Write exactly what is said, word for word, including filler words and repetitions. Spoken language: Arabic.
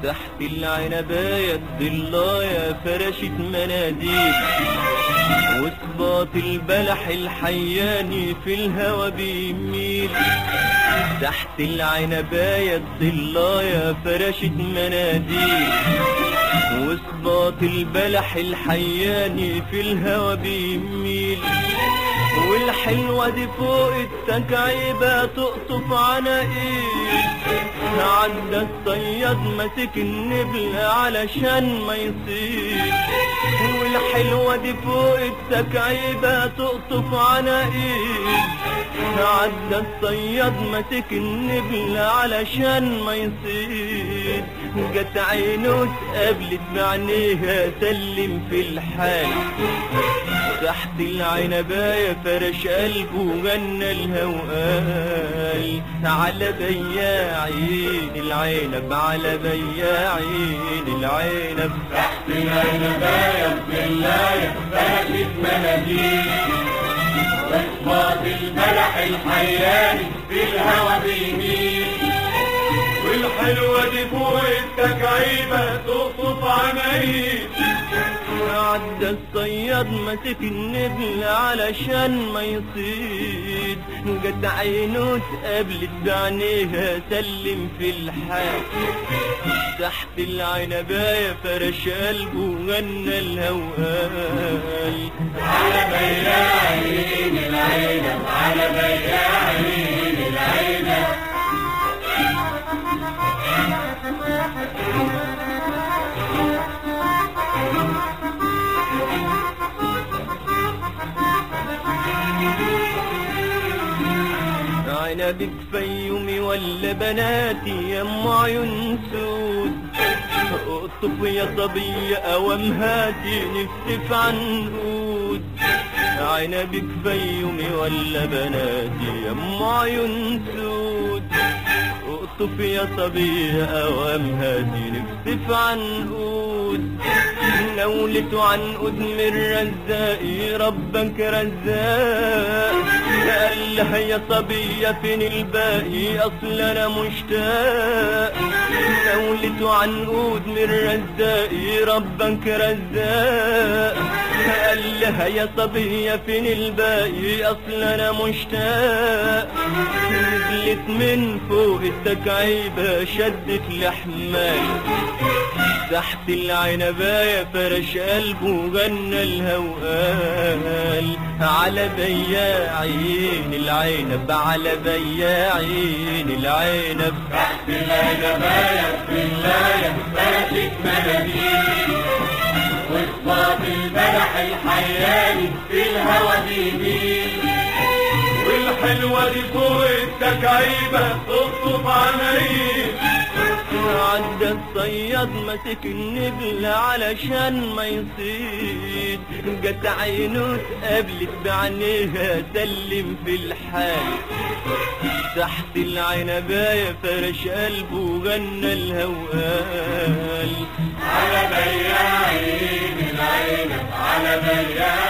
تحت العنباية الضلاية فرشت مناديل، وصباط البلح الحياني في الهوى بيميل. تحت العنباية الضلاية فرشت مناديل، وصباط البلح الحياني في الهوى بيميل. والحلوة دي فوق التكعيبة تقطف عناقيل، عدى الصياد ماسك النبل علشان ما يصيد. والحلوة دي فوق التكعيبة تقطف عناقيل، عدى الصياد ماسك النبل علشان ما يصيد. جت عينه اتقابلت بعينيها سلم في الحال، تحت العنباية فرش قلبه وغنى لها وقال على بياعين العنب، على بياعين العنب. تحت العنباية الضلاية فرشت مناديل، وصباط البلح الحياني في الهوى بيميل. والحلوة دي فوق التكعيبة تقطف عناقيل، عدى الصياد ماسك النبل علشان ما يصيد. جت عينه اتقابلت بعينيها سلم في الحال، تحت العنباية فرش قلبه وغنى لها وقال على بياعين العنب، على بياعين العنب. عنبك فيومي ولا بناتي يا ام عيون سود، اقطف يا صبية اوام هاتي نفتف عنقود. عنبك فيومي ولا بناتي يا ام عيون سود، اقطف يا صبية اوام هاتي نفتف عنقود. نولته عنقود من رزاقي ربك رزاق، قال لها يا صبية فين الباقي اصل انا مشتاق. نولته عنقود من رزاقي ربك رزاق، قال لها يا صبية فين الباقي اصل انا مشتاق. نزلت من فوق التكعيبة شدت لحماي، تحت العنباية فرش قلبه وغنى لها وقال على بياعين العنب، على بياعين العنب. تحت العنباية الضلاية فرشت مناديل، وصباط البلح الحياني في الهوى بيميل. والحلوة دي فوق التكعيبة تقطف عناقيل، عدى الصياد ماسك النبل علشان ما يصيد. جت عينه اتقابلت بعينيها سلم في الحال، تحت العنباية فرش قلبه وغنى لها وقال على بياعين العنب، على بياعين